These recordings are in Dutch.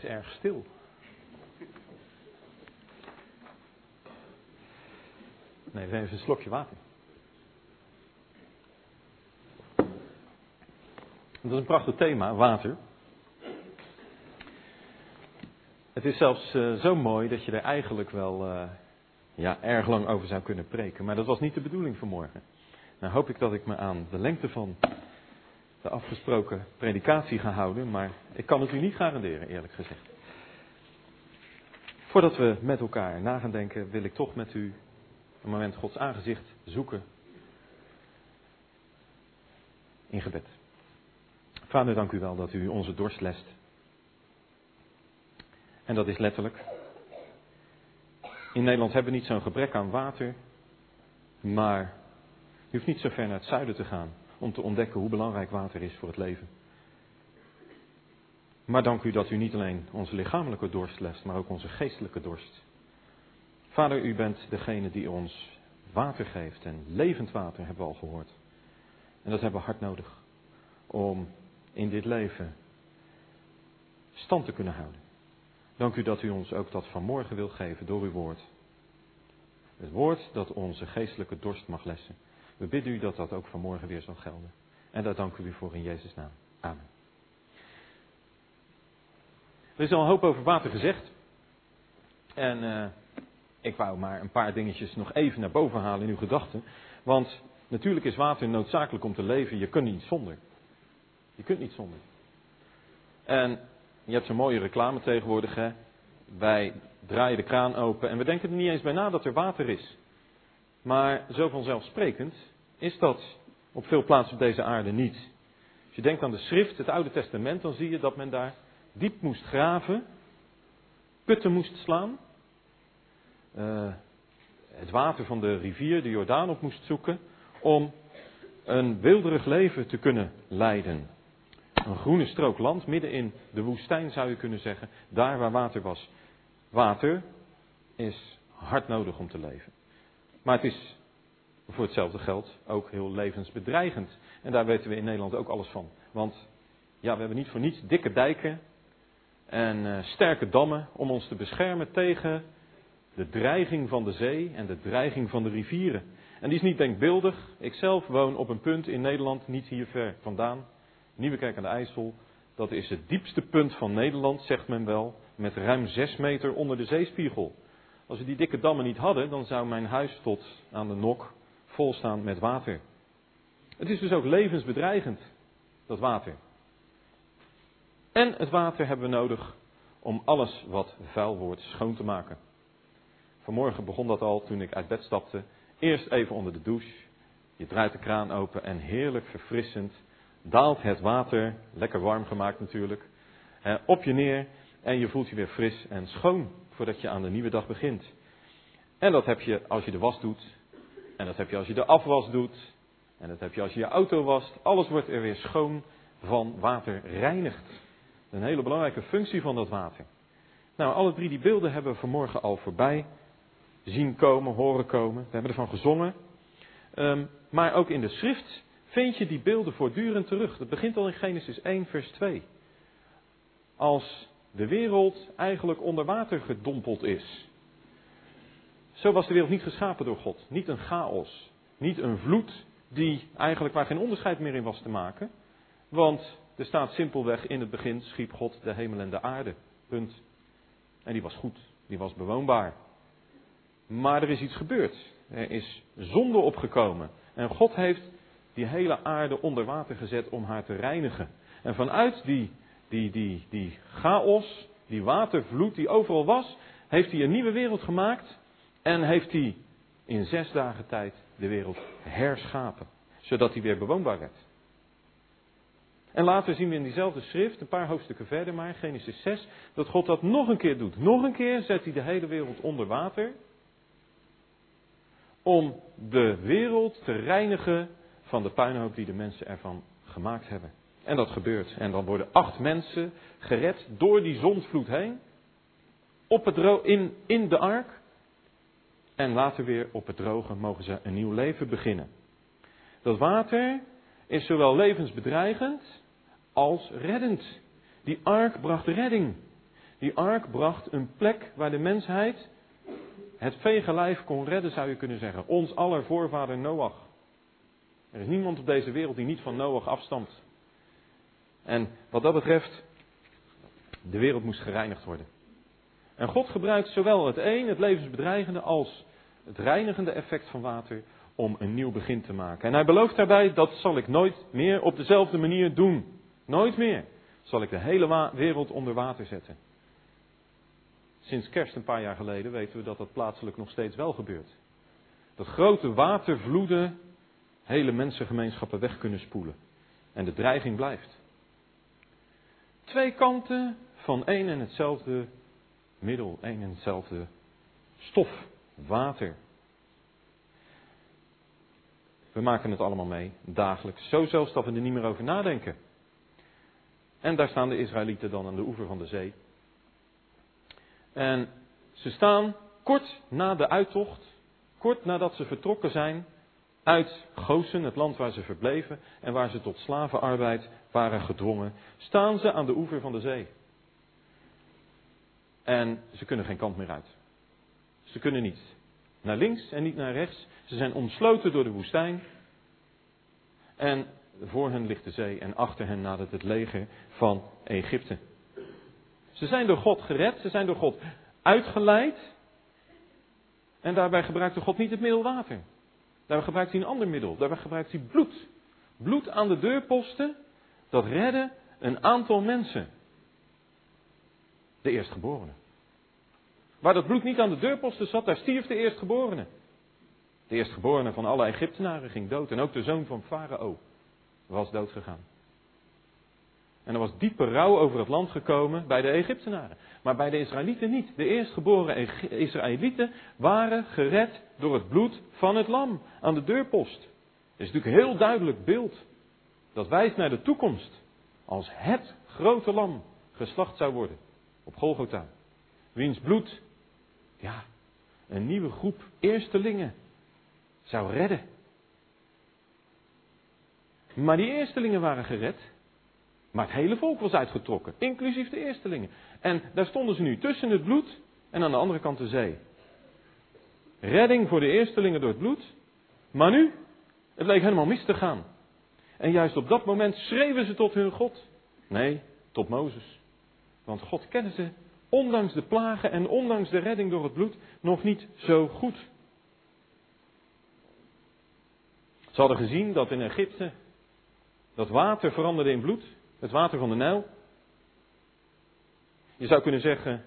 is erg stil. Nee, even een slokje water. Dat is een prachtig thema, water. Het is zelfs zo mooi dat je er eigenlijk wel erg lang over zou kunnen preken. Maar dat was niet de bedoeling vanmorgen. Nou hoop ik dat ik me aan de lengte van de afgesproken predikatie ga houden. Maar ik kan het u niet garanderen, eerlijk gezegd. Voordat we met elkaar na gaan denken, wil ik toch met u een moment Gods aangezicht zoeken in gebed. Vader, dank u wel dat u onze dorst lest. En dat is letterlijk. In Nederland hebben we niet zo'n gebrek aan water. Maar u hoeft niet zo ver naar het zuiden te gaan om te ontdekken hoe belangrijk water is voor het leven. Maar dank u dat u niet alleen onze lichamelijke dorst lest, maar ook onze geestelijke dorst. Vader, u bent degene die ons water geeft. En levend water hebben we al gehoord. En dat hebben we hard nodig om in dit leven stand te kunnen houden. Dank u dat u ons ook dat vanmorgen wilt geven door uw woord. Het woord dat onze geestelijke dorst mag lessen. We bidden u dat dat ook vanmorgen weer zal gelden. En daar danken we u voor in Jezus' naam. Amen. Er is al een hoop over water gezegd. En ik wou maar een paar dingetjes nog even naar boven halen in uw gedachten. Want natuurlijk is water noodzakelijk om te leven. Je kunt niet zonder. Je kunt niet zonder. En je hebt zo'n mooie reclame tegenwoordig, hè. Wij draaien de kraan open en we denken er niet eens bij na dat er water is. Maar zo vanzelfsprekend is dat op veel plaatsen op deze aarde niet. Als je denkt aan de schrift, het Oude Testament, dan zie je dat men daar diep moest graven, putten moest slaan, het water van de rivier, de Jordaan, op moest zoeken om een weelderig leven te kunnen leiden. Een groene strook land, midden in de woestijn zou je kunnen zeggen, daar waar water was. Water is hard nodig om te leven. Maar het is voor hetzelfde geld ook heel levensbedreigend. En daar weten we in Nederland ook alles van. Want ja, we hebben niet voor niets dikke dijken en sterke dammen om ons te beschermen tegen de dreiging van de zee en de dreiging van de rivieren. En die is niet denkbeeldig. Ik zelf woon op een punt in Nederland, niet hier ver vandaan. Nieuwekerk aan de IJssel, dat is het diepste punt van Nederland, zegt men wel, met ruim 6 meter onder de zeespiegel. Als we die dikke dammen niet hadden, dan zou mijn huis tot aan de nok vol staan met water. Het is dus ook levensbedreigend, dat water. En het water hebben we nodig om alles wat vuil wordt schoon te maken. Vanmorgen begon dat al toen ik uit bed stapte. Eerst even onder de douche. Je draait de kraan open en heerlijk verfrissend daalt het water, lekker warm gemaakt natuurlijk, op je neer en je voelt je weer fris en schoon voordat je aan de nieuwe dag begint. En dat heb je als je de was doet, en dat heb je als je de afwas doet, en dat heb je als je je auto wast. Alles wordt er weer schoon van water reinigd. Een hele belangrijke functie van dat water. Nou, alle 3 die beelden hebben we vanmorgen al voorbij zien komen, horen komen. We hebben ervan gezongen. Maar ook in de schrift vind je die beelden voortdurend terug. Dat begint al in Genesis 1 vers 2. Als de wereld eigenlijk onder water gedompeld is. Zo was de wereld niet geschapen door God. Niet een chaos. Niet een vloed die eigenlijk waar geen onderscheid meer in was te maken. Want er staat simpelweg in het begin schiep God de hemel en de aarde. Punt. En die was goed. Die was bewoonbaar. Maar er is iets gebeurd. Er is zonde opgekomen. En God heeft die hele aarde onder water gezet om haar te reinigen. En vanuit die chaos, die watervloed die overal was, heeft hij een nieuwe wereld gemaakt. En heeft hij in 6 dagen tijd de wereld herschapen. Zodat die weer bewoonbaar werd. En later zien we in diezelfde schrift, een paar hoofdstukken verder maar, Genesis 6, dat God dat nog een keer doet. Nog een keer zet hij de hele wereld onder water. Om de wereld te reinigen van de puinhoop die de mensen ervan gemaakt hebben. En dat gebeurt. En dan worden 8 mensen gered door die zondvloed heen. Op het in de ark. En later weer op het droge mogen ze een nieuw leven beginnen. Dat water is zowel levensbedreigend als reddend. Die ark bracht redding. Die ark bracht een plek waar de mensheid het vege lijf kon redden, zou je kunnen zeggen. Ons aller voorvader Noach. Er is niemand op deze wereld die niet van Noach afstamt. En wat dat betreft, de wereld moest gereinigd worden. En God gebruikt zowel het levensbedreigende, als het reinigende effect van water om een nieuw begin te maken. En hij belooft daarbij, dat zal ik nooit meer op dezelfde manier doen. Nooit meer zal ik de hele wereld onder water zetten. Sinds kerst een paar jaar geleden weten we dat dat plaatselijk nog steeds wel gebeurt. Dat grote watervloeden hele mensengemeenschappen weg kunnen spoelen. En de dreiging blijft. Twee kanten van één en hetzelfde middel, één en hetzelfde stof, water. We maken het allemaal mee, dagelijks. Zo zelfs dat we er niet meer over nadenken. En daar staan de Israëlieten dan aan de oever van de zee. En ze staan kort na de uittocht, kort nadat ze vertrokken zijn uit Gosen, het land waar ze verbleven en waar ze tot slavenarbeid waren gedwongen, staan ze aan de oever van de zee. En ze kunnen geen kant meer uit. Ze kunnen niet naar links en niet naar rechts. Ze zijn omsloten door de woestijn. En voor hen ligt de zee en achter hen nadert het leger van Egypte. Ze zijn door God gered, ze zijn door God uitgeleid. En daarbij gebruikte God niet het middel water. Daarbij gebruikt hij een ander middel. Daarbij gebruikt hij bloed. Bloed aan de deurposten, dat redde een aantal mensen. De eerstgeborene. Waar dat bloed niet aan de deurposten zat, daar stierf de eerstgeborene. De eerstgeborene van alle Egyptenaren ging dood. En ook de zoon van Farao was doodgegaan. En er was diepe rouw over het land gekomen bij de Egyptenaren. Maar bij de Israëlieten niet. De eerstgeboren Israëlieten waren gered door het bloed van het lam aan de deurpost. Het is natuurlijk een heel duidelijk beeld. Dat wijst naar de toekomst. Als het grote lam geslacht zou worden. Op Golgotha. Wiens bloed, een nieuwe groep eerstelingen zou redden. Maar die eerstelingen waren gered. Maar het hele volk was uitgetrokken. Inclusief de eerstelingen. En daar stonden ze nu tussen het bloed en aan de andere kant de zee. Redding voor de eerstelingen door het bloed. Maar nu, het leek helemaal mis te gaan. En juist op dat moment schreeuwen ze tot hun God. Nee, tot Mozes. Want God kennen ze, ondanks de plagen en ondanks de redding door het bloed, nog niet zo goed. Ze hadden gezien dat in Egypte dat water veranderde in bloed. Het water van de Nijl. Je zou kunnen zeggen,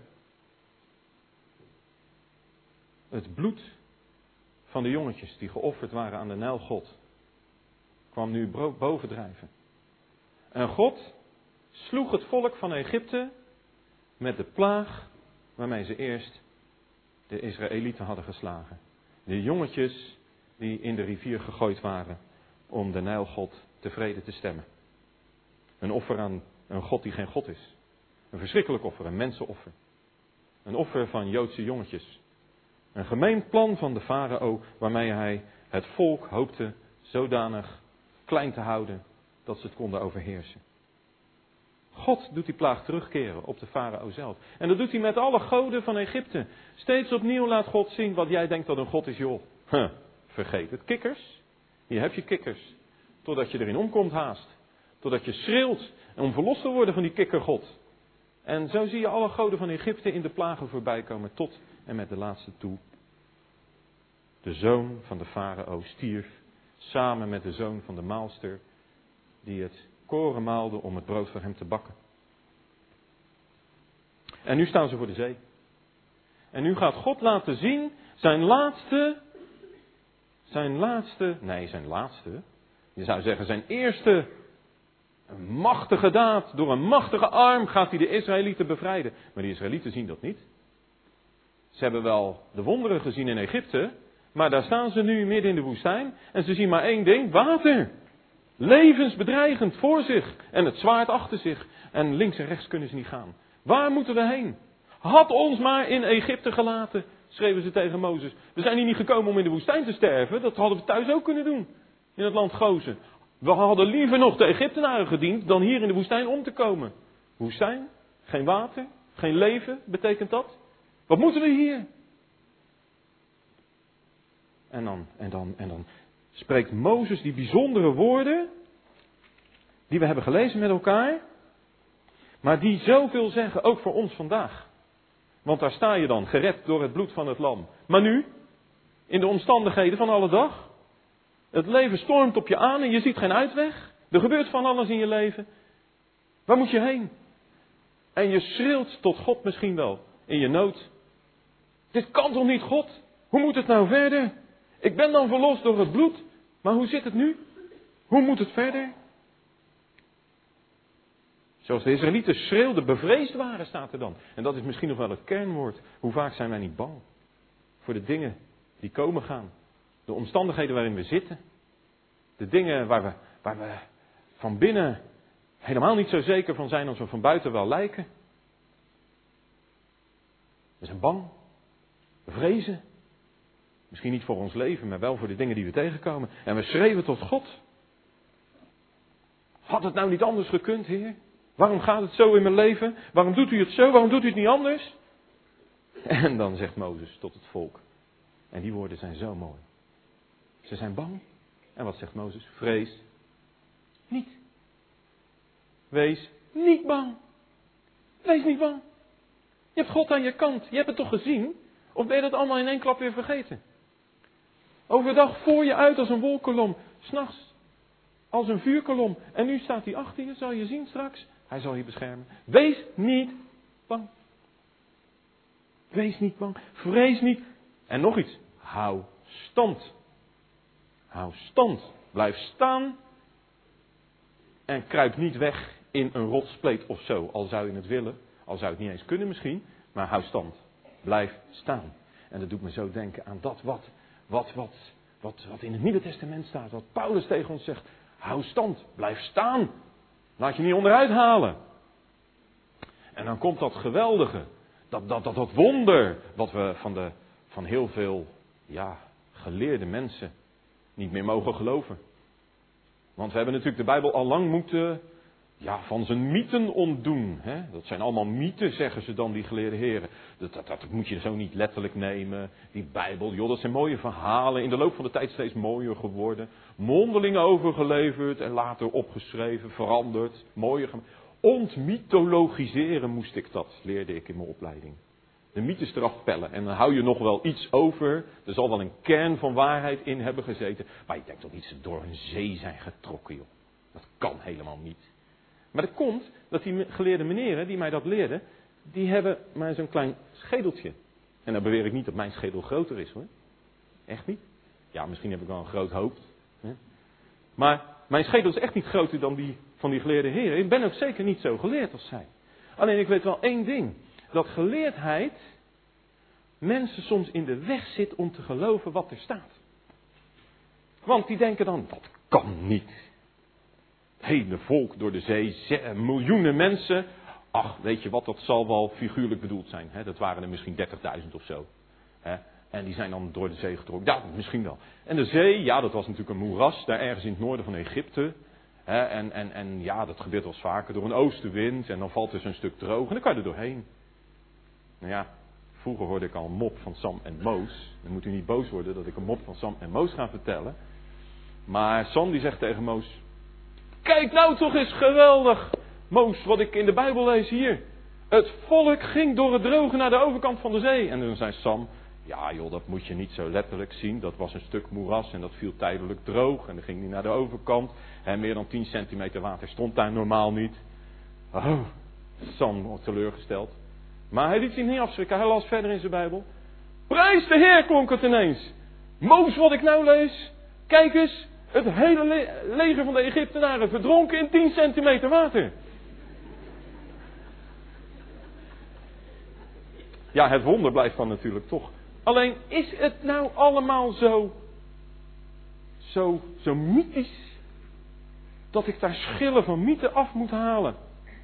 het bloed van de jongetjes die geofferd waren aan de Nijlgod kwam nu bovendrijven. En God sloeg het volk van Egypte met de plaag waarmee ze eerst de Israëlieten hadden geslagen. De jongetjes die in de rivier gegooid waren om de Nijlgod tevreden te stemmen. Een offer aan een God die geen God is. Een verschrikkelijk offer, een mensenoffer. Een offer van Joodse jongetjes. Een gemeen plan van de farao waarmee hij het volk hoopte zodanig klein te houden dat ze het konden overheersen. God doet die plaag terugkeren op de farao zelf. En dat doet hij met alle goden van Egypte. Steeds opnieuw laat God zien wat jij denkt dat een God is, joh. Vergeet het. Kikkers. Hier heb je kikkers. Totdat je erin omkomt haast. Totdat je schreeuwt om verlost te worden van die kikkergod. En zo zie je alle goden van Egypte in de plagen voorbij komen tot en met de laatste toe. De zoon van de farao stierf samen met de zoon van de maalster die het koren maalde om het brood voor hem te bakken. En nu staan ze voor de zee. En nu gaat God laten zien zijn laatste. Je zou zeggen zijn eerste een machtige daad. Door een machtige arm gaat hij de Israëlieten bevrijden. Maar die Israëlieten zien dat niet. Ze hebben wel de wonderen gezien in Egypte. Maar daar staan ze nu midden in de woestijn. En ze zien maar één ding. Water. Levensbedreigend voor zich. En het zwaard achter zich. En links en rechts kunnen ze niet gaan. Waar moeten we heen? Had ons maar in Egypte gelaten. Schreven ze tegen Mozes. We zijn hier niet gekomen om in de woestijn te sterven. Dat hadden we thuis ook kunnen doen. In het land Gozen. We hadden liever nog de Egyptenaren gediend dan hier in de woestijn om te komen. Woestijn, geen water, Geen leven betekent dat. Wat moeten we hier? En dan spreekt Mozes die bijzondere woorden, die we hebben gelezen met elkaar, maar die zoveel zeggen, ook voor ons vandaag. Want daar sta je dan, gered door het bloed van het lam. Maar nu, in de omstandigheden van alle dag, het leven stormt op je aan en je ziet geen uitweg. Er gebeurt van alles in je leven. Waar moet je heen? En je schreeuwt tot God misschien wel, in je nood. Dit kan toch niet, God? Hoe moet het nou verder? Ik ben dan verlost door het bloed, maar hoe zit het nu? Hoe moet het verder? Zoals de Israëlieten schreeuwden, bevreesd waren, staat er dan. En dat is misschien nog wel het kernwoord. Hoe vaak zijn wij niet bang voor de dingen die komen gaan. De omstandigheden waarin we zitten. De dingen waar we van binnen helemaal niet zo zeker van zijn als we van buiten wel lijken. We zijn bang. We vrezen. Misschien niet voor ons leven, maar wel voor de dingen die we tegenkomen. En we schreeuwen tot God. Had het nou niet anders gekund, Heer? Waarom gaat het zo in mijn leven? Waarom doet u het zo? Waarom doet u het niet anders? En dan zegt Mozes tot het volk. En die woorden zijn zo mooi. Ze zijn bang. En wat zegt Mozes? Vrees niet. Wees niet bang. Wees niet bang. Je hebt God aan je kant. Je hebt het toch gezien? Of ben je dat allemaal in één klap weer vergeten? Overdag voor je uit als een wolkolom. 's Nachts als een vuurkolom. En nu staat hij achter je. Zal je zien straks? Hij zal je beschermen. Wees niet bang. Wees niet bang. Vrees niet. En nog iets. Hou stand. Hou stand. Blijf staan. En kruip niet weg in een rotspleet of zo. Al zou je het willen. Al zou het niet eens kunnen misschien. Maar hou stand. Blijf staan. En dat doet me zo denken aan dat wat in het Nieuwe Testament staat. Wat Paulus tegen ons zegt. Hou stand. Blijf staan. Laat je niet onderuit halen. En dan komt dat geweldige. Dat wonder. Wat we van heel veel geleerde mensen niet meer mogen geloven. Want we hebben natuurlijk de Bijbel al lang moeten van zijn mythen ontdoen. Hè? Dat zijn allemaal mythen, zeggen ze dan, die geleerde heren. Dat moet je zo niet letterlijk nemen. Die Bijbel, joh, dat zijn mooie verhalen. In de loop van de tijd steeds mooier geworden. Mondeling overgeleverd en later opgeschreven, veranderd. Mooier gemaakt. Ontmythologiseren moest ik dat, leerde ik in mijn opleiding. De mythes eraf pellen. En dan hou je nog wel iets over. Er zal wel een kern van waarheid in hebben gezeten. Maar je denkt toch niet ze door een zee zijn getrokken, joh. Dat kan helemaal niet. Maar dat komt dat die geleerde meneren die mij dat leerden, die hebben maar zo'n klein schedeltje. En dan beweer ik niet dat mijn schedel groter is, hoor. Echt niet. Ja, misschien heb ik wel een groot hoofd. Hè? Maar mijn schedel is echt niet groter dan die van die geleerde heren. Ik ben ook zeker niet zo geleerd als zij. Alleen ik weet wel één ding. Dat geleerdheid mensen soms in de weg zit om te geloven wat er staat. Want die denken dan, dat kan niet. Het hele volk door de zee, miljoenen mensen. Ach, weet je wat, dat zal wel figuurlijk bedoeld zijn. Hè? Dat waren er misschien 30.000 of zo. Hè? En die zijn dan door de zee getrokken. Ja, misschien wel. En de zee, ja, dat was natuurlijk een moeras, daar ergens in het noorden van Egypte. Hè? En ja, dat gebeurt wel eens vaker door een oostenwind. En dan valt er zo'n stuk droog en dan kan je er doorheen. Nou ja, vroeger hoorde ik al een mop van Sam en Moos. Dan moet u niet boos worden dat ik een mop van Sam en Moos ga vertellen. Maar Sam die zegt tegen Moos: kijk nou toch eens geweldig, Moos, wat ik in de Bijbel lees hier. Het volk ging door het droge naar de overkant van de zee. En dan zei Sam: ja joh, dat moet je niet zo letterlijk zien. Dat was een stuk moeras en dat viel tijdelijk droog. En dan ging hij naar de overkant. En meer dan 10 centimeter water stond daar normaal niet. Oh, Sam wordt teleurgesteld. Maar hij liet zich niet afschrikken. Hij las verder in zijn Bijbel. Prijs de Heer, klonk het ineens. Moos, wat ik nou lees. Kijk eens, het hele leger van de Egyptenaren verdronken in 10 centimeter water. Ja, het wonder blijft dan natuurlijk toch. Alleen, is het nou allemaal zo mythisch, dat ik daar schillen van mythe af moet halen?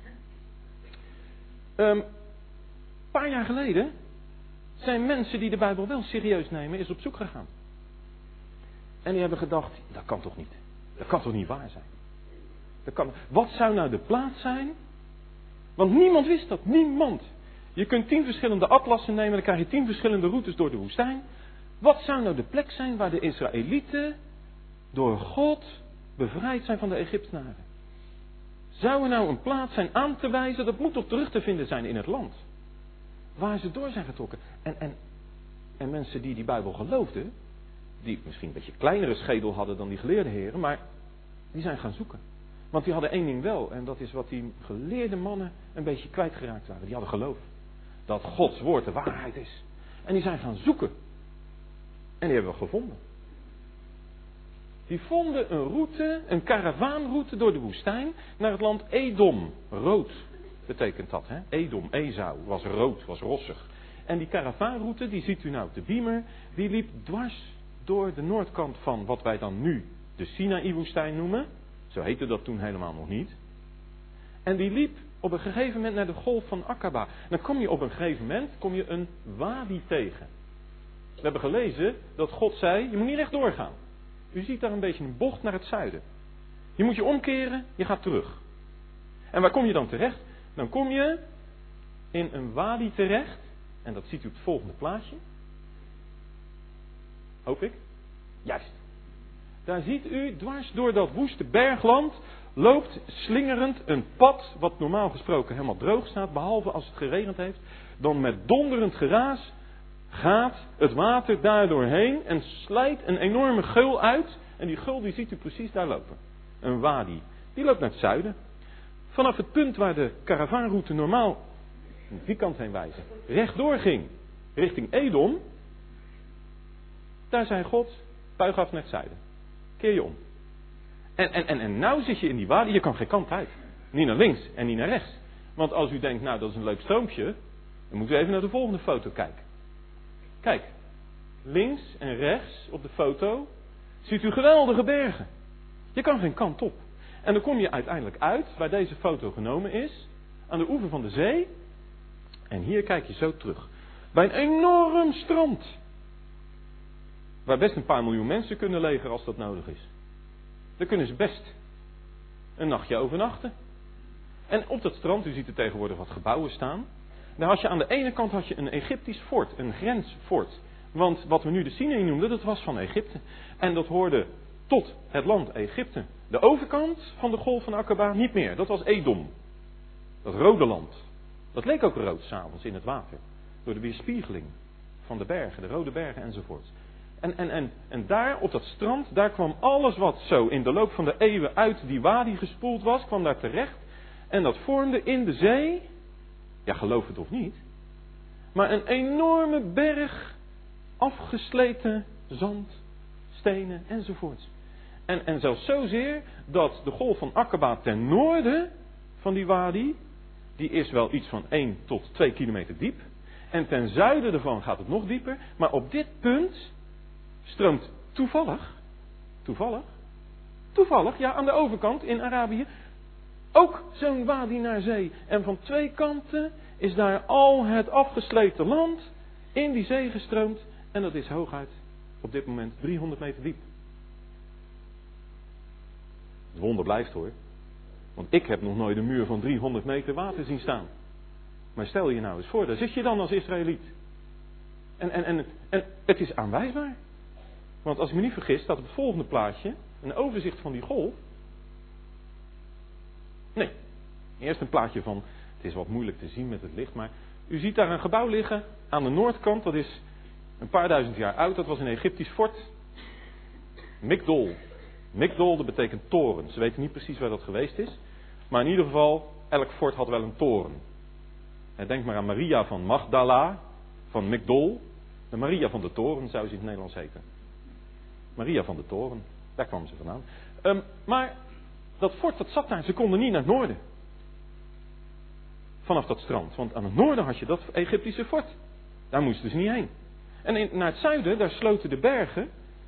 Een paar jaar geleden zijn mensen die de Bijbel wel serieus nemen, is op zoek gegaan. En die hebben gedacht, dat kan toch niet? Dat kan toch niet waar zijn? Wat zou nou de plaats zijn? Want niemand wist dat, niemand. Je kunt 10 verschillende atlassen nemen, dan krijg je 10 verschillende routes door de woestijn. Wat zou nou de plek zijn waar de Israëlieten door God bevrijd zijn van de Egyptenaren? Zou er nou een plaats zijn aan te wijzen, dat moet toch terug te vinden zijn in het land? Waar ze door zijn getrokken. En mensen die Bijbel geloofden, die misschien een beetje kleinere schedel hadden dan die geleerde heren, maar die zijn gaan zoeken. Want die hadden één ding wel, en dat is wat die geleerde mannen een beetje kwijtgeraakt waren. Die hadden geloof. Dat Gods woord de waarheid is. En die zijn gaan zoeken. En die hebben we gevonden. Die vonden een route, een karavaanroute door de woestijn naar het land Edom. Rood betekent dat, hè? Edom, Esau, was rood, was rossig. En die karavaanroute, die ziet u nou op de beamer, die liep dwars door de noordkant van wat wij dan nu de Sinaï-woestijn noemen. Zo heette dat toen helemaal nog niet. En die liep op een gegeven moment naar de golf van Akaba. Dan kom je op een gegeven moment een wadi tegen. We hebben gelezen dat God zei, je moet niet rechtdoor gaan. U ziet daar een beetje een bocht naar het zuiden. Je moet je omkeren, je gaat terug. En waar kom je dan terecht? Dan kom je in een wadi terecht. En dat ziet u op het volgende plaatje. Hoop ik. Juist. Daar ziet u dwars door dat woeste bergland loopt slingerend een pad wat normaal gesproken helemaal droog staat, behalve als het geregend heeft. Dan met donderend geraas gaat het water daar doorheen en slijt een enorme geul uit. En die geul die ziet u precies daar lopen. Een wadi. Die loopt naar het zuiden. Vanaf het punt waar de karavaanroute normaal, die kant heen wijzen, rechtdoor ging, richting Edom. Daar zei God, buig af naar het zuiden. Keer je om. En nou zit je in die wadi, je kan geen kant uit. Niet naar links en niet naar rechts. Want als u denkt, nou dat is een leuk stroompje, dan moeten we even naar de volgende foto kijken. Kijk, links en rechts op de foto ziet u geweldige bergen. Je kan geen kant op. En dan kom je uiteindelijk uit, waar deze foto genomen is, aan de oever van de zee. En hier kijk je zo terug. Bij een enorm strand. Waar best een paar miljoen mensen kunnen leven als dat nodig is. Daar kunnen ze best een nachtje overnachten. En op dat strand, u ziet er tegenwoordig wat gebouwen staan. Daar had je aan de ene kant een Egyptisch fort, een grensfort. Want wat we nu de Sinaï noemden, dat was van Egypte. En dat hoorde tot het land Egypte. De overkant van de golf van Akaba niet meer. Dat was Edom. Dat rode land. Dat leek ook rood s'avonds in het water. Door de weerspiegeling van de bergen, de rode bergen enzovoort. En daar op dat strand, daar kwam alles wat zo in de loop van de eeuwen uit die wadi gespoeld was, kwam daar terecht. En dat vormde in de zee, ja geloof het of niet, maar een enorme berg afgesleten zand, stenen enzovoort. En zelfs zozeer dat de golf van Akaba ten noorden van die wadi, die is wel iets van 1 tot 2 kilometer diep. En ten zuiden ervan gaat het nog dieper. Maar op dit punt stroomt toevallig, ja aan de overkant in Arabië, ook zo'n wadi naar zee. En van 2 kanten is daar al het afgesleten land in die zee gestroomd. En dat is hooguit op dit moment 300 meter diep. Het wonder blijft hoor. Want ik heb nog nooit een muur van 300 meter zien staan. Maar stel je nou eens voor, daar zit je dan als Israëliet. En het is aanwijsbaar. Want als ik me niet vergis, staat op het volgende plaatje een overzicht van die golf. Nee, eerst een plaatje van, het is wat moeilijk te zien met het licht, maar u ziet daar een gebouw liggen aan de noordkant, dat is een paar duizend jaar oud, dat was een Egyptisch fort. Migdol. Migdol, dat betekent toren. Ze weten niet precies waar dat geweest is, maar in ieder geval, elk fort had wel een toren. Denk maar aan Maria van Magdala, van Migdol. De Maria van de Toren zou ze in het Nederlands heten. Maria van de Toren, daar kwam ze vandaan. Maar dat fort, dat zat daar, ze konden niet naar het noorden. Vanaf dat strand, want aan het noorden had je dat Egyptische fort. Daar moesten ze niet heen. En naar het zuiden, daar sloten de bergen,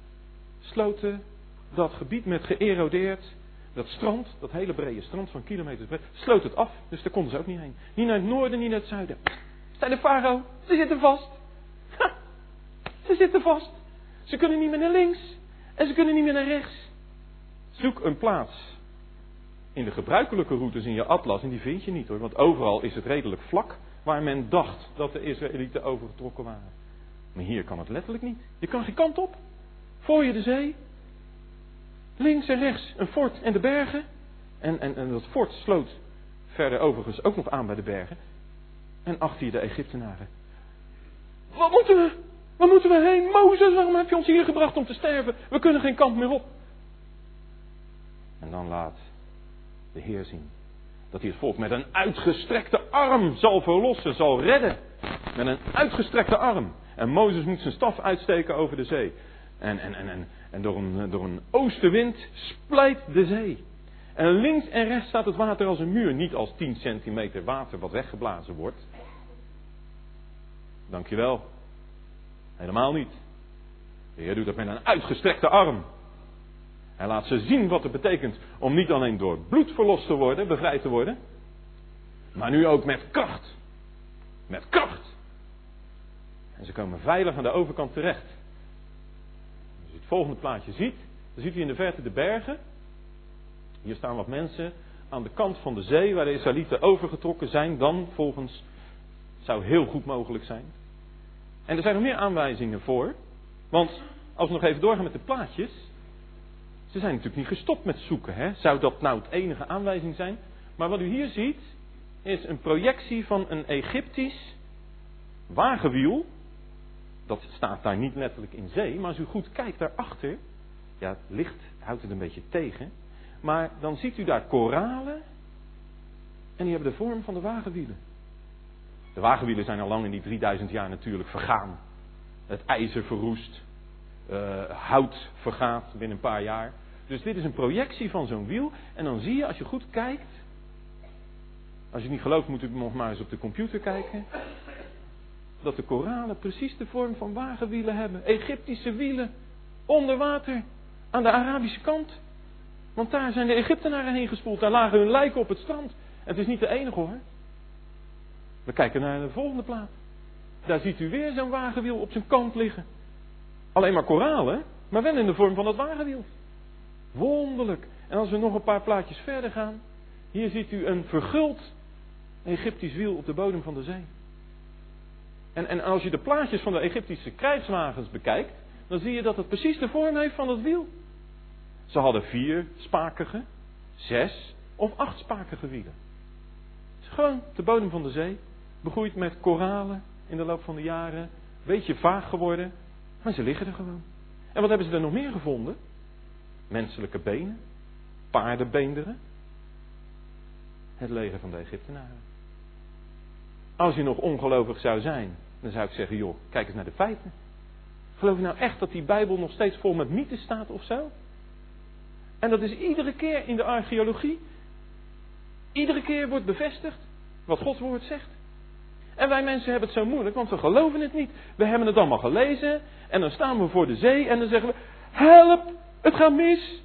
dat gebied met geërodeerd, dat strand, dat hele brede strand van kilometers breed, sloot het af. Dus daar konden ze ook niet heen. Niet naar het noorden, niet naar het zuiden. Zei de farao, ze zitten vast. Ha, ze zitten vast. Ze kunnen niet meer naar links. En ze kunnen niet meer naar rechts. Zoek een plaats in de gebruikelijke routes in je atlas, en die vind je niet hoor, want overal is het redelijk vlak waar men dacht dat de Israëlieten overgetrokken waren. Maar hier kan het letterlijk niet. Je kan geen kant op. Voor je de zee. Links en rechts een fort en de bergen. En dat fort sloot verder overigens ook nog aan bij de bergen. En achter je de Egyptenaren. Wat moeten we? Waar moeten we heen? Mozes, waarom heb je ons hier gebracht om te sterven? We kunnen geen kant meer op. En dan laat de Heer zien dat hij het volk met een uitgestrekte arm zal verlossen, zal redden. Met een uitgestrekte arm. En Mozes moet zijn staf uitsteken over de zee. En door een oostenwind splijt de zee. En links en rechts staat het water als een muur. Niet als 10 centimeter water wat weggeblazen wordt. Dankjewel. Helemaal niet. De Heer doet dat met een uitgestrekte arm. Hij laat ze zien wat het betekent om niet alleen door bloed verlost te worden, bevrijd te worden. Maar nu ook met kracht. Met kracht. En ze komen veilig aan de overkant terecht. Als je het volgende plaatje ziet, dan ziet u in de verte de bergen. Hier staan wat mensen aan de kant van de zee waar de Israëlieten overgetrokken zijn. Dan volgens, zou heel goed mogelijk zijn. En er zijn nog meer aanwijzingen voor. Want als we nog even doorgaan met de plaatjes. Ze zijn natuurlijk niet gestopt met zoeken. Hè? Zou dat nou het enige aanwijzing zijn? Maar wat u hier ziet is een projectie van een Egyptisch wagenwiel. Dat staat daar niet letterlijk in zee. Maar als u goed kijkt daarachter. Ja, het licht houdt het een beetje tegen. Maar dan ziet u daar koralen. En die hebben de vorm van de wagenwielen. De wagenwielen zijn al lang in die 3000 jaar natuurlijk vergaan. Het ijzer verroest. Hout vergaat binnen een paar jaar. Dus dit is een projectie van zo'n wiel. En dan zie je, als je goed kijkt. Als je het niet gelooft, moet u nog maar eens op de computer kijken. Dat de koralen precies de vorm van wagenwielen hebben. Egyptische wielen. Onder water. Aan de Arabische kant. Want daar zijn de Egyptenaren heen gespoeld. Daar lagen hun lijken op het strand. En het is niet de enige hoor. We kijken naar de volgende plaat. Daar ziet u weer zo'n wagenwiel op zijn kant liggen. Alleen maar koralen, maar wel in de vorm van dat wagenwiel. Wonderlijk. En als we nog een paar plaatjes verder gaan. Hier ziet u een verguld Egyptisch wiel op de bodem van de zee. En als je de plaatjes van de Egyptische krijgswagens bekijkt. Dan zie je dat het precies de vorm heeft van dat wiel. Ze hadden 4-spakige, 6 of 8-spakige wielen. Het is gewoon op de bodem van de zee. Begroeid met koralen in de loop van de jaren. Beetje vaag geworden. Maar ze liggen er gewoon. En wat hebben ze er nog meer gevonden? Menselijke benen. Paardenbeenderen. Het leger van de Egyptenaren. Als je nog ongelovig zou zijn, dan zou ik zeggen, joh, kijk eens naar de feiten. Geloof je nou echt dat die Bijbel nog steeds vol met mythes staat of zo? En dat is iedere keer in de archeologie. Iedere keer wordt bevestigd wat Gods woord zegt. En wij mensen hebben het zo moeilijk, want we geloven het niet. We hebben het allemaal gelezen en dan staan we voor de zee en dan zeggen we, help, het gaat mis.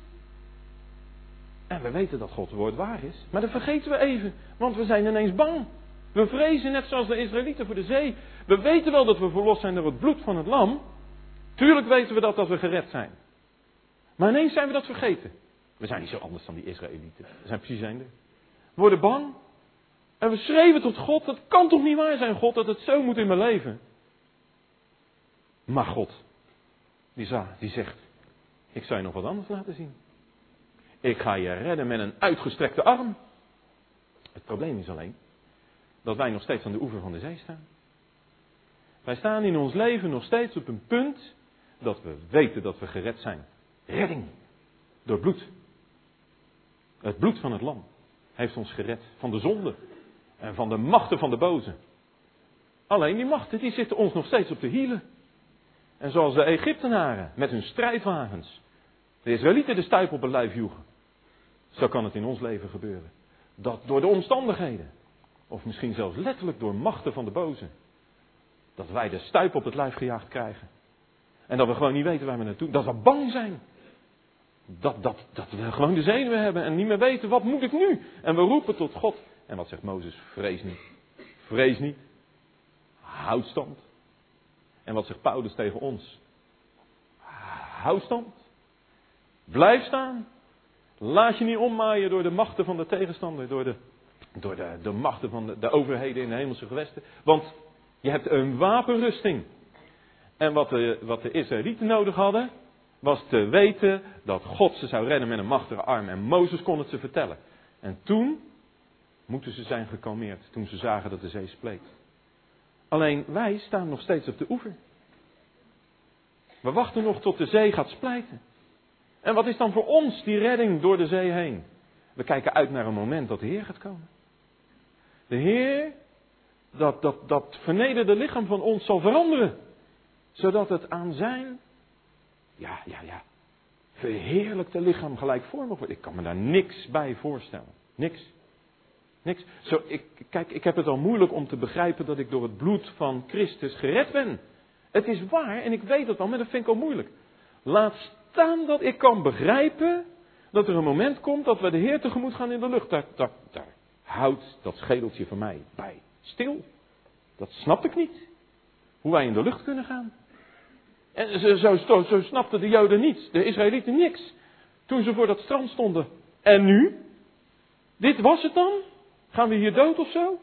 En we weten dat Gods woord waar is, maar dat vergeten we even, want we zijn ineens bang. We vrezen net zoals de Israëlieten voor de zee. We weten wel dat we verlost zijn door het bloed van het lam. Tuurlijk weten we dat we gered zijn. Maar ineens zijn we dat vergeten. We zijn niet zo anders dan die Israëlieten. We zijn precies eender. We worden bang. En we schreeuwen tot God. Dat kan toch niet waar zijn, God, dat het zo moet in mijn leven. Maar God, die zegt, ik zal je nog wat anders laten zien. Ik ga je redden met een uitgestrekte arm. Het probleem is alleen dat wij nog steeds aan de oever van de zee staan. Wij staan in ons leven nog steeds op een punt dat we weten dat we gered zijn. Redding. Door bloed. Het bloed van het lam heeft ons gered van de zonde. En van de machten van de boze. Alleen die machten die zitten ons nog steeds op de hielen. En zoals de Egyptenaren met hun strijdwagens de Israëlieten de stuip op het lijf joegen. Zo kan het in ons leven gebeuren. Dat door de omstandigheden. Of misschien zelfs letterlijk door machten van de boze. Dat wij de stuip op het lijf gejaagd krijgen. En dat we gewoon niet weten waar we naartoe. Dat we bang zijn. Dat we gewoon de zenuwen hebben en niet meer weten, wat moet ik nu? En we roepen tot God. En wat zegt Mozes? Vrees niet. Vrees niet. Houd stand. En wat zegt Paulus tegen ons? Houd stand. Blijf staan. Laat je niet ommaaien door de machten van de tegenstander, door de machten van de overheden in de hemelse gewesten. Want je hebt een wapenrusting. En wat de Israëlieten nodig hadden, was te weten dat God ze zou redden met een machtige arm. En Mozes kon het ze vertellen. En toen moeten ze zijn gekalmeerd, toen ze zagen dat de zee spleet. Alleen wij staan nog steeds op de oever. We wachten nog tot de zee gaat splijten. En wat is dan voor ons die redding door de zee heen? We kijken uit naar een moment dat de Heer gaat komen. De Heer, dat vernederde lichaam van ons zal veranderen. Zodat het aan zijn, verheerlijkte lichaam gelijkvormig wordt. Ik kan me daar niks bij voorstellen. Niks. Ik heb het al moeilijk om te begrijpen dat ik door het bloed van Christus gered ben. Het is waar en ik weet het al, maar dat vind ik al moeilijk. Laat staan dat ik kan begrijpen dat er een moment komt dat we de Heer tegemoet gaan in de lucht. Daar houdt dat schedeltje van mij bij stil. Dat snap ik niet. Hoe wij in de lucht kunnen gaan. En zo snapten de Joden niets, de Israëlieten niks. Toen ze voor dat strand stonden. En nu? Dit was het dan? Gaan we hier dood of zo?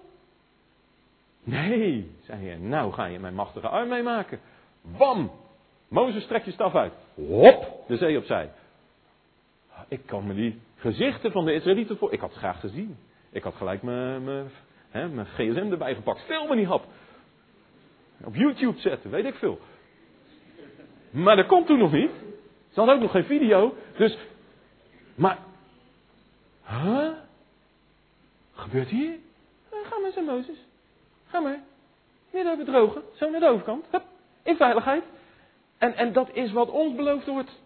Nee, zei hij, nou ga je mijn machtige arm meemaken. Wam! Mozes, trek je staf uit. Hop! De zee opzij. Ik kan me die gezichten van de Israëlieten voor... Ik had het graag gezien. Ik had gelijk mijn gsm erbij gepakt. Filmen die hap. Op YouTube zetten, weet ik veel. Maar dat komt toen nog niet. Ze hadden ook nog geen video. Dus... Maar... Huh? Gebeurt hier? Ga maar, zei Mozes. Ga maar. Hier over het droge. Zo naar de overkant. Hup. In veiligheid. En dat is wat ons beloofd wordt.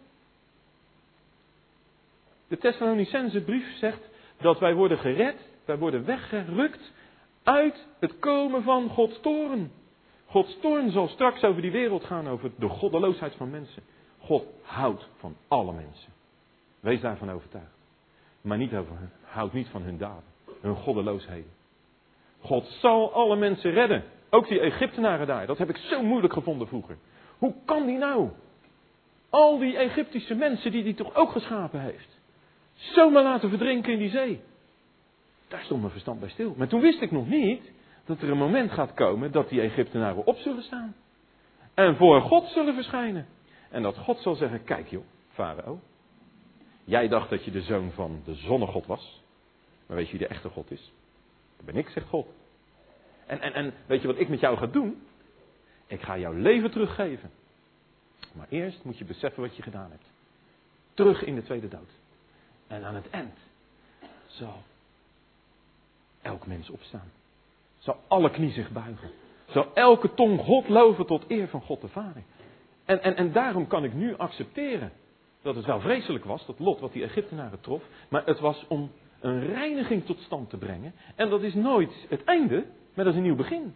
De Thessalonicense brief zegt dat wij worden gered. Wij worden weggerukt uit het komen van Gods toorn. Gods toorn zal straks over die wereld gaan, over de goddeloosheid van mensen. God houdt van alle mensen. Wees daarvan overtuigd. Maar niet over hen. Houdt niet van hun daden. Hun goddeloosheden. God zal alle mensen redden. Ook die Egyptenaren daar. Dat heb ik zo moeilijk gevonden vroeger. Hoe kan die nou? Al die Egyptische mensen die hij toch ook geschapen heeft. Zomaar laten verdrinken in die zee. Daar stond mijn verstand bij stil. Maar toen wist ik nog niet dat er een moment gaat komen dat die Egyptenaren op zullen staan. En voor God zullen verschijnen. En dat God zal zeggen, kijk joh, Farao. Jij dacht dat je de zoon van de zonnegod was. Maar weet je wie de echte God is? Dat ben ik, zegt God. En weet je wat ik met jou ga doen? Ik ga jouw leven teruggeven. Maar eerst moet je beseffen wat je gedaan hebt. Terug in de tweede dood. En aan het eind zal elk mens opstaan. Zal alle knie zich buigen. Zal elke tong God loven tot eer van God de Vader. En daarom kan ik nu accepteren dat het wel vreselijk was, dat lot wat die Egyptenaren trof. Maar het was om een reiniging tot stand te brengen. En dat is nooit het einde, maar dat is een nieuw begin.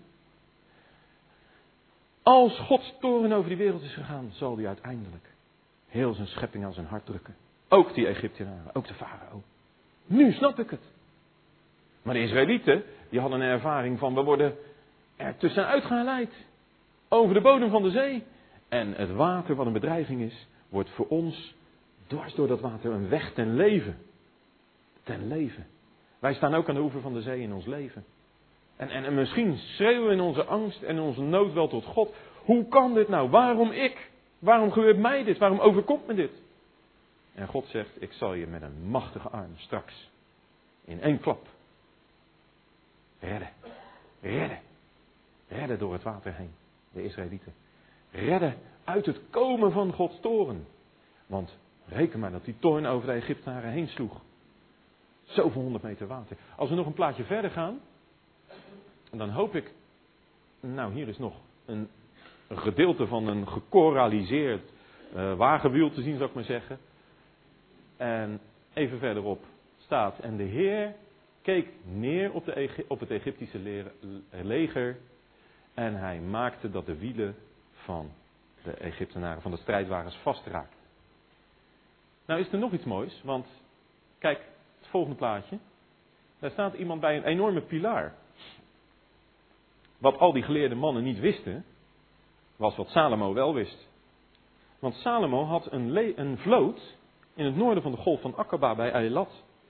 Als Gods toorn over die wereld is gegaan, zal die uiteindelijk heel zijn schepping aan zijn hart drukken. Ook die Egyptenaren, ook de farao. Nu snap ik het. Maar de Israëlieten, die hadden een ervaring van, we worden er tussenuit geleid. Over de bodem van de zee. En het water wat een bedreiging is, wordt voor ons dwars door dat water een weg ten leven. Ten leven. Wij staan ook aan de oever van de zee in ons leven. En misschien schreeuwen we in onze angst en in onze nood wel tot God. Hoe kan dit nou? Waarom ik? Waarom gebeurt mij dit? Waarom overkomt me dit? En God zegt, ik zal je met een machtige arm straks in één klap redden. Redden. Redden door het water heen. De Israëlieten. Redden uit het komen van Gods toorn. Want reken maar dat die toorn over de Egyptenaren heen sloeg. Zoveel 100 meter water. Als we nog een plaatje verder gaan. Dan hoop ik. Nou, hier is nog een gedeelte van een gekoraliseerd wagenwiel te zien, zou ik maar zeggen. En even verderop staat. En de Heer keek neer op het Egyptische leger. En hij maakte dat de wielen van de Egyptenaren, van de strijdwagens, vastraakten. Nou is er nog iets moois, want kijk, het volgende plaatje. Daar staat iemand bij een enorme pilaar. Wat al die geleerde mannen niet wisten, was wat Salomo wel wist. Want Salomo had een vloot In het noorden van de golf van Akaba bij Eilat.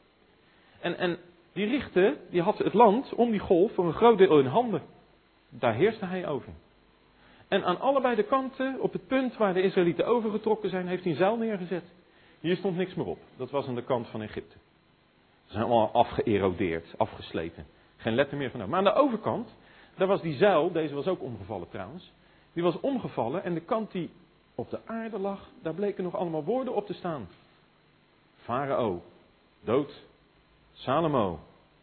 En die had het land om die golf voor een groot deel in handen. Daar heerste hij over. En aan allebei de kanten, op het punt waar de Israëlieten overgetrokken zijn, heeft hij een zuil neergezet. Hier stond niks meer op. Dat was aan de kant van Egypte. Ze zijn allemaal afgeërodeerd, afgesleten. Geen letter meer vanaf. Maar aan de overkant, daar was die zuil, deze was ook omgevallen trouwens. Die was omgevallen en de kant die op de aarde lag, daar bleken nog allemaal woorden op te staan. Farao, dood. Salomo,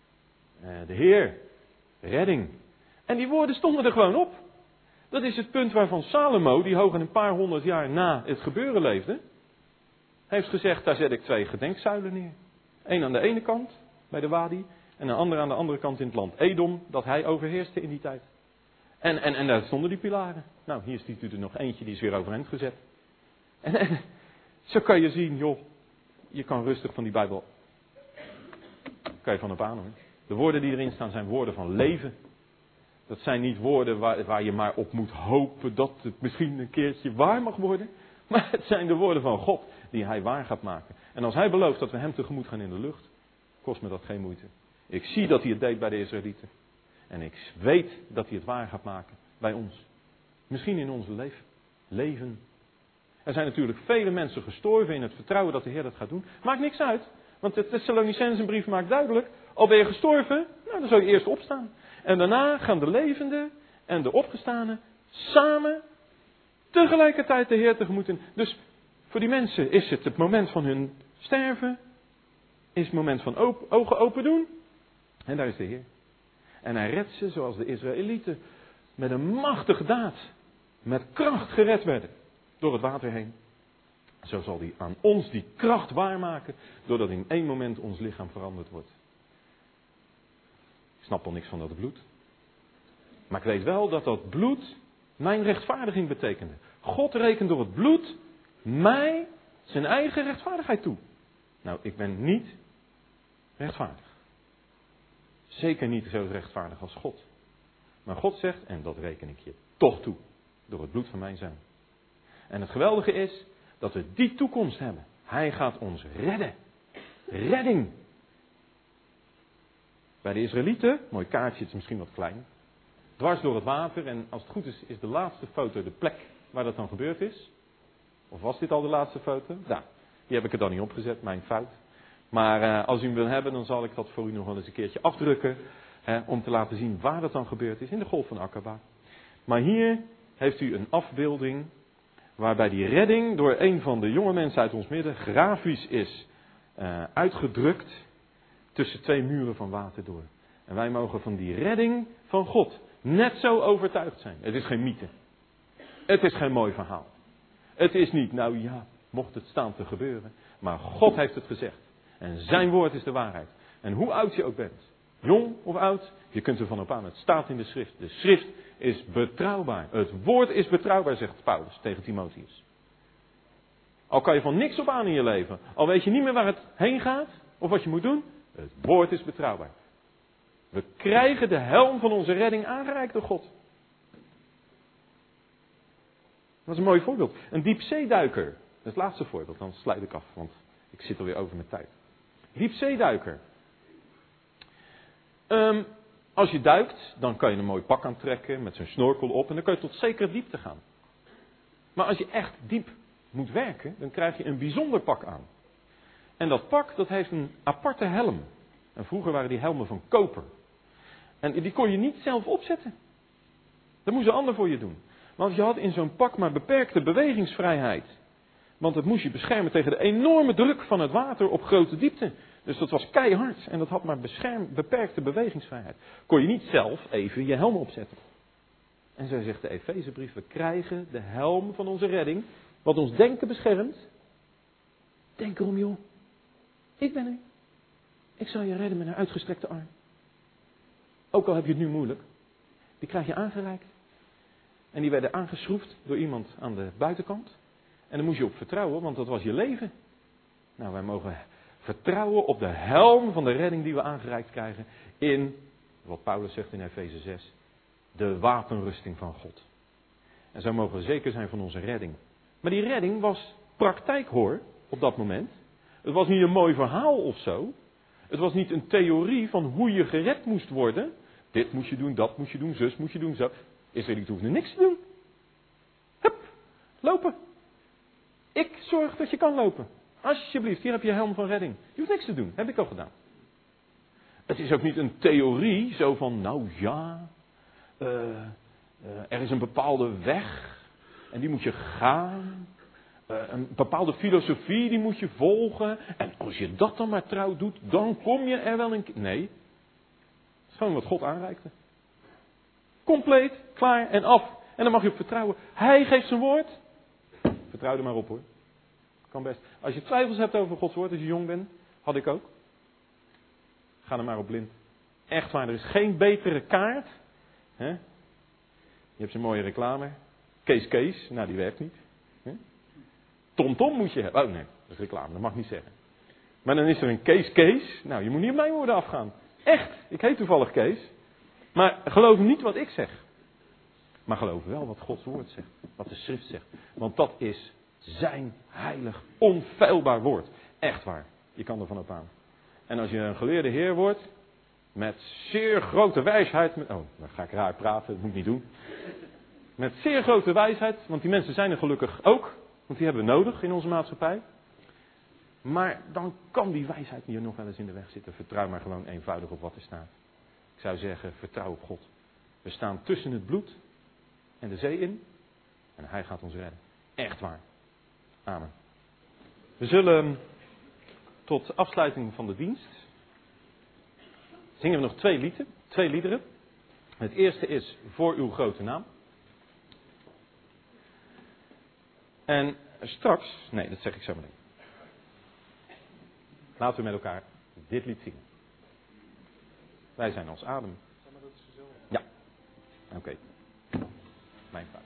de Heer, redding. En die woorden stonden er gewoon op. Dat is het punt waarvan Salomo, die hoog een paar honderd jaar na het gebeuren leefde, heeft gezegd, daar zet ik 2 gedenkzuilen neer. Eén aan de ene kant, bij de Wadi, en een andere aan de andere kant in het land Edom, dat hij overheerste in die tijd. En daar stonden die pilaren. Nou, hier ziet u er nog eentje, die is weer overeind gezet. En zo kan je zien, joh, je kan rustig van die Bijbel, kan je van op aan hoor. De woorden die erin staan zijn woorden van leven. Dat zijn niet woorden waar je maar op moet hopen dat het misschien een keertje waar mag worden. Maar het zijn de woorden van God die hij waar gaat maken. En als hij belooft dat we hem tegemoet gaan in de lucht, kost me dat geen moeite. Ik zie dat hij het deed bij de Israëlieten. En ik weet dat hij het waar gaat maken bij ons. Misschien in ons leven. Er zijn natuurlijk vele mensen gestorven in het vertrouwen dat de Heer dat gaat doen. Maakt niks uit. Want de Thessalonicensenbrief maakt duidelijk, al ben je gestorven, nou, dan zal je eerst opstaan. En daarna gaan de levenden en de opgestanen samen tegelijkertijd de Heer tegemoet in. Dus voor die mensen is het moment van hun sterven, is het moment van ogen open doen. En daar is de Heer. En hij redt ze zoals de Israëlieten met een machtige daad, met kracht gered werden door het water heen. Zo zal hij aan ons die kracht waarmaken, doordat in één moment ons lichaam veranderd wordt. Ik snap al niks van dat bloed. Maar ik weet wel dat dat bloed mijn rechtvaardiging betekende. God rekent door het bloed mij zijn eigen rechtvaardigheid toe. Nou, ik ben niet rechtvaardig. Zeker niet zo rechtvaardig als God. Maar God zegt, en dat reken ik je toch toe, door het bloed van mijn zoon. En het geweldige is dat we die toekomst hebben. Hij gaat ons redden. Redding. Bij de Israëlieten, mooi kaartje, het is misschien wat klein. Dwars door het water en als het goed is, is de laatste foto de plek waar dat dan gebeurd is. Of was dit al de laatste foto? Nou, die heb ik er dan niet opgezet, mijn fout. Maar als u hem wil hebben, dan zal ik dat voor u nog wel eens een keertje afdrukken. Om te laten zien waar dat dan gebeurd is in de golf van Akaba. Maar hier heeft u een afbeelding waarbij die redding door een van de jonge mensen uit ons midden grafisch is uitgedrukt tussen 2 muren van water door. En wij mogen van die redding van God net zo overtuigd zijn. Het is geen mythe. Het is geen mooi verhaal. Het is niet, nou ja, mocht het staan te gebeuren. Maar God heeft het gezegd. En zijn woord is de waarheid. En hoe oud je ook bent, jong of oud, je kunt ervan op aan. Het staat in de schrift. De schrift is betrouwbaar. Het woord is betrouwbaar, zegt Paulus tegen Timotheus. Al kan je van niks op aan in je leven. Al weet je niet meer waar het heen gaat of wat je moet doen. Het woord is betrouwbaar. We krijgen de helm van onze redding aangereikt door God. Dat is een mooi voorbeeld. Een diepzeeduiker. Dat is het laatste voorbeeld, dan sluit ik af, want ik zit alweer over mijn tijd. Diepzeeduiker. Als je duikt, dan kan je een mooi pak aantrekken met zo'n snorkel op en dan kan je tot zekere diepte gaan. Maar als je echt diep moet werken, dan krijg je een bijzonder pak aan. En dat pak, dat heeft een aparte helm. En vroeger waren die helmen van koper. En die kon je niet zelf opzetten. Dat moest een ander voor je doen. Want je had in zo'n pak maar beperkte bewegingsvrijheid. Want het moest je beschermen tegen de enorme druk van het water op grote diepte. Dus dat was keihard. En dat had maar beperkte bewegingsvrijheid. Kon je niet zelf even je helm opzetten. En zo zegt de Efezebrief, we krijgen de helm van onze redding. Wat ons denken beschermt. Denk erom joh. Ik ben er. Ik zal je redden met een uitgestrekte arm. Ook al heb je het nu moeilijk. Die krijg je aangereikt. En die werden aangeschroefd door iemand aan de buitenkant. En daar moest je op vertrouwen, want dat was je leven. Nou, wij mogen vertrouwen op de helm van de redding die we aangereikt krijgen. In, wat Paulus zegt in Efeze 6, de wapenrusting van God. En zo mogen we zeker zijn van onze redding. Maar die redding was praktijk hoor, op dat moment. Het was niet een mooi verhaal of zo. Het was niet een theorie van hoe je gered moest worden. Dit moest je doen, dat moest je doen, zus moest je doen, zo. Israëliet hoefde niks te doen. Hup, lopen. Ik zorg dat je kan lopen. Alsjeblieft, hier heb je helm van redding. Je hoeft niks te doen, heb ik al gedaan. Het is ook niet een theorie, zo van, nou ja, er is een bepaalde weg en die moet je gaan. Een bepaalde filosofie, die moet je volgen. En als je dat dan maar trouw doet, dan kom je er wel een keer. Nee, het is gewoon wat God aanreikte. Compleet, klaar en af. En dan mag je op vertrouwen. Hij geeft zijn woord. Vertrouw er maar op hoor. Kan best. Als je twijfels hebt over Gods woord, als je jong bent, had ik ook. Ga er maar op blind. Echt waar, er is geen betere kaart. Hè? Je hebt zo'n mooie reclame. Kees, nou die werkt niet. Hè? Tom moet je hebben. Oh nee, dat is reclame, dat mag ik niet zeggen. Maar dan is er een Kees. Nou, je moet niet op mijn woorden afgaan. Echt, ik heet toevallig Kees. Maar geloof niet wat ik zeg. Maar geloof wel wat Gods woord zegt. Wat de schrift zegt. Want dat is zijn heilig, onfeilbaar woord. Echt waar, je kan ervan op aan. En als je een geleerde heer wordt, met zeer grote wijsheid. Dan ga ik raar praten, dat moet ik niet doen. Met zeer grote wijsheid, want die mensen zijn er gelukkig ook. Want die hebben we nodig in onze maatschappij. Maar dan kan die wijsheid je nog wel eens in de weg zitten. Vertrouw maar gewoon eenvoudig op wat er staat. Ik zou zeggen, vertrouw op God. We staan tussen het bloed en de zee in. En hij gaat ons redden. Echt waar. Amen. We zullen tot afsluiting van de dienst zingen we nog twee liederen. Het eerste is Voor uw grote naam. En straks, nee, dat zeg ik zo meteen. Laten we met elkaar dit lied zingen. Wij zijn als adem. Ja, oké. Mijn fout.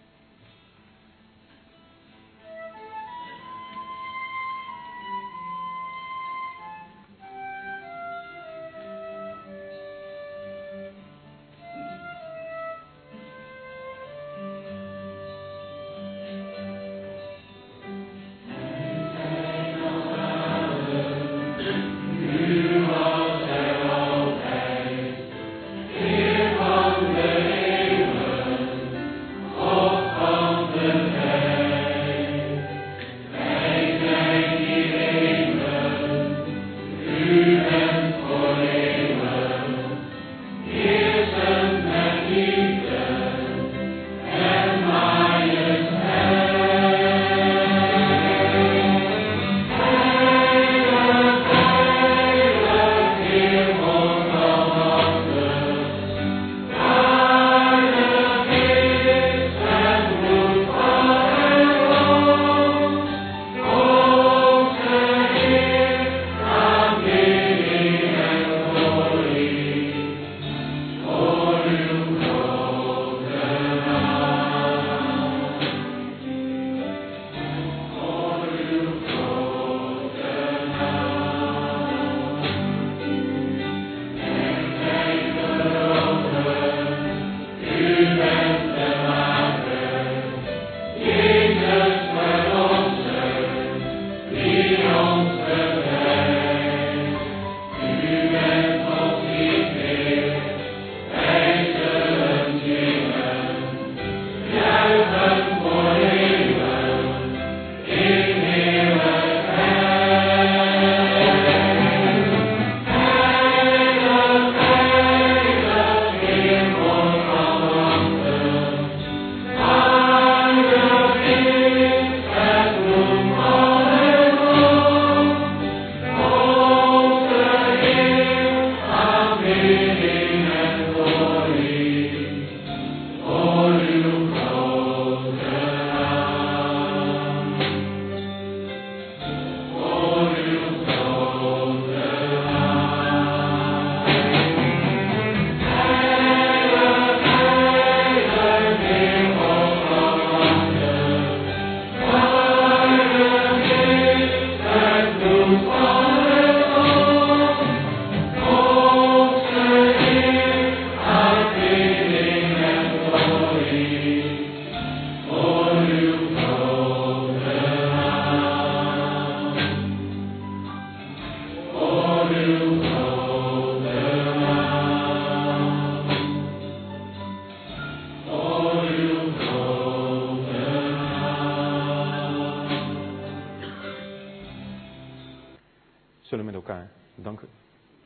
elkaar. Dank u.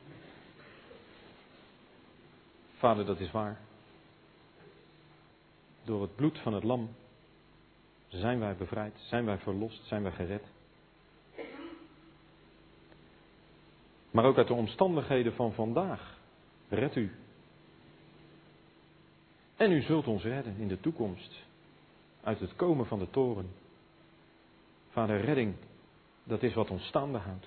Vader, dat is waar. Door het bloed van het lam zijn wij bevrijd, zijn wij verlost, zijn wij gered. Maar ook uit de omstandigheden van vandaag redt u. En u zult ons redden in de toekomst. Uit het komen van de toren. Vader, redding, dat is wat ons staande houdt.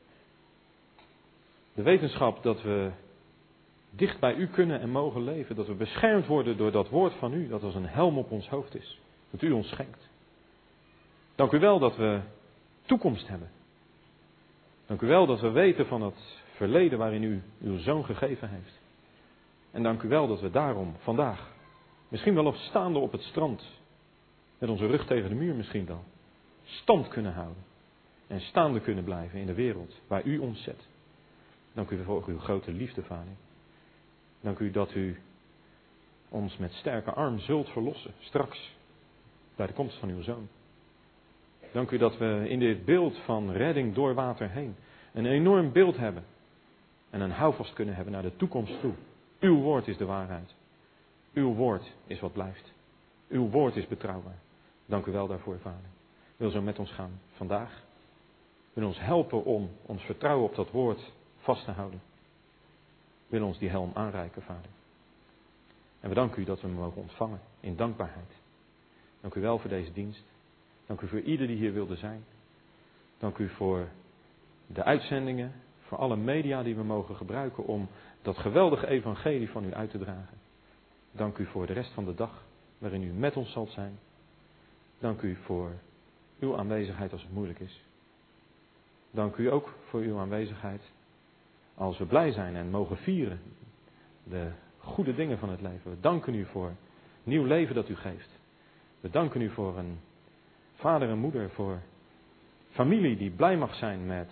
De wetenschap dat we dicht bij u kunnen en mogen leven. Dat we beschermd worden door dat woord van u. Dat als een helm op ons hoofd is. Dat u ons schenkt. Dank u wel dat we toekomst hebben. Dank u wel dat we weten van het verleden waarin u uw zoon gegeven heeft. En dank u wel dat we daarom vandaag, misschien wel staande op het strand, met onze rug tegen de muur misschien wel, stand kunnen houden. En staande kunnen blijven in de wereld waar u ons zet. Dank u voor uw grote liefde, Vader. Dank u dat u ons met sterke arm zult verlossen, straks, bij de komst van uw zoon. Dank u dat we in dit beeld van redding door water heen een enorm beeld hebben. En een houvast kunnen hebben naar de toekomst toe. Uw woord is de waarheid. Uw woord is wat blijft. Uw woord is betrouwbaar. Dank u wel daarvoor, Vader. Wil zo met ons gaan vandaag. Wil ons helpen om ons vertrouwen op dat woord vast te houden. Wil ons die helm aanreiken, Vader. En we danken u dat we hem mogen ontvangen in dankbaarheid. Dank u wel voor deze dienst. Dank u voor ieder die hier wilde zijn. Dank u voor de uitzendingen, voor alle media die we mogen gebruiken om dat geweldige evangelie van u uit te dragen. Dank u voor de rest van de dag waarin u met ons zult zijn. Dank u voor uw aanwezigheid als het moeilijk is. Dank u ook voor uw aanwezigheid als we blij zijn en mogen vieren de goede dingen van het leven. We danken u voor nieuw leven dat u geeft. We danken u voor een vader en moeder, voor familie die blij mag zijn met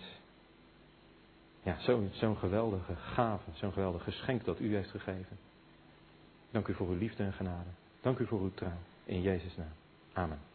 zo'n geweldige gave, zo'n geweldig geschenk dat u heeft gegeven. Dank u voor uw liefde en genade. Dank u voor uw trouw. In Jezus' naam. Amen.